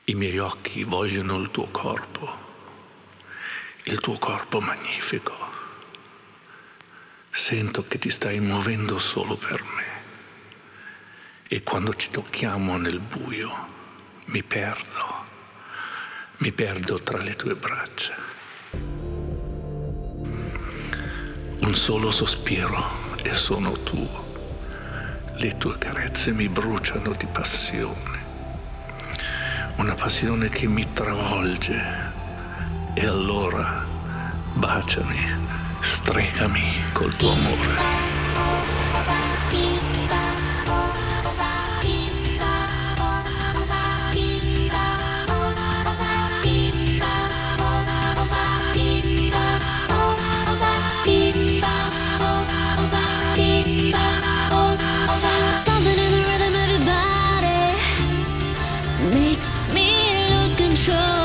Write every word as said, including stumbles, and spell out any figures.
I miei occhi vogliono il tuo corpo, il tuo corpo magnifico. Sento che ti stai muovendo solo per me. E quando ci tocchiamo nel buio, mi perdo, mi perdo tra le tue braccia. Un solo sospiro e sono tuo. Le tue carezze mi bruciano di passione. Una passione che mi travolge. E allora baciami, stregami col tuo amore. Something in the rhythm of your body makes me lose control.